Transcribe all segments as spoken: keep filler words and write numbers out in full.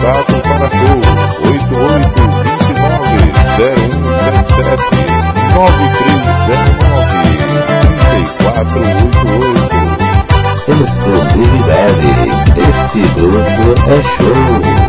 contato para show oito oito dois nove zero um sete sete nove três zero nove três quatro oito oito. Exclusividade, este grupo é show.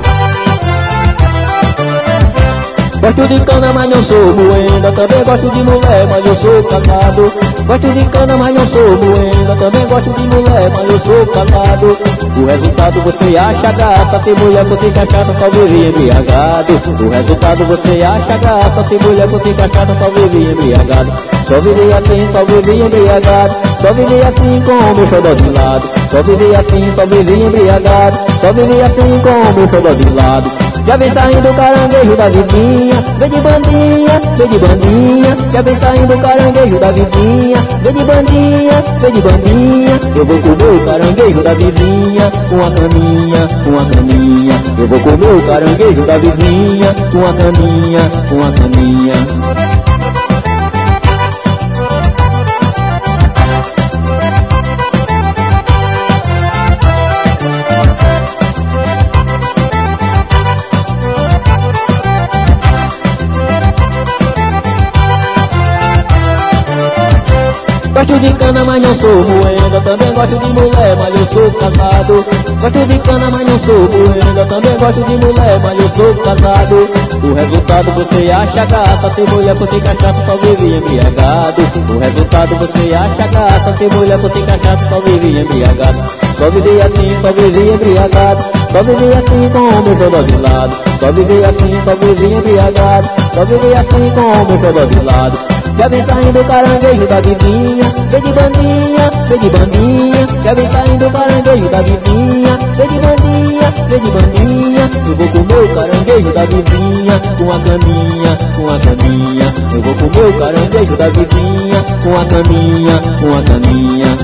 Gosto de cana, mas não sou moenda. Também gosto de mulher, mas eu sou casado. Gosto de cana, mas não sou moenda. Também gosto de mulher, mas eu sou casado. O resultado você acha graça. Se mulher fosse cachaça, só vivia embriagado. O resultado você acha graça. Se mulher fosse cachaça, só vivia embriagado. Só vivia assim, só vivia embriagado. Só vivia assim com o meu xodó de lado. Só vivia assim, só vivia embriagado. Só vivia assim com o meu xodó de lado. Já vem saindo o caranguejo da vizinha, vem de bandinha, vem de bandinha. Já vem saindo o caranguejo da vizinha, vem de bandinha, vem de bandinha. Eu vou comer o caranguejo da vizinha, com a caninha, com a caninha. Eu vou comer o caranguejo da vizinha, com a caninha, com a caninha. Gosto de cana, mas não sou moenda. Também gosto de mulher, mas eu sou casado. Gosto de cana, mas não sou moenda. Também gosto de mulher, mas eu sou casado. O resultado você acha graça. Se mulher fosse cachaça, só vivia embriagado. O resultado você acha graça. Se mulher fosse cachaça, só vivia embriagado. Só vivia assim, só vivia embriagado. Só vivia assim com o meu xodó de lado. Só vivia assim, só vivia embriagado. Só vivia assim com o meu xodó de lado. Já vem saindo o caranguejo da vizinha, vem de bandinha, vem de bandinha. Já vem saindo o caranguejo da vizinha, vem de bandinha, vem de bandinha. Eu vou comer o caranguejo da vizinha, com a caninha, com a caninha. Eu vou comer o caranguejo da vizinha, com a caninha, com a caninha.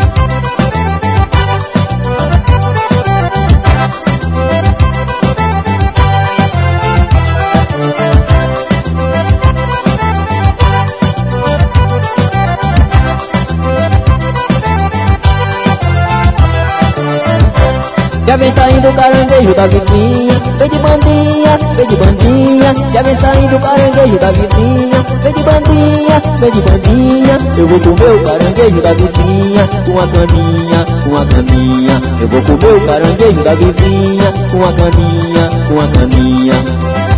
Já vem saindo o caranguejo da vizinha, vem de bandinha, vem de bandinha. Já vem saindo o caranguejo da vizinha, vem de bandinha, vem de bandinha. Eu vou comer o caranguejo da vizinha, com a caninha, com a caninha. Eu vou comer o caranguejo da vizinha, com a caninha, com a caninha.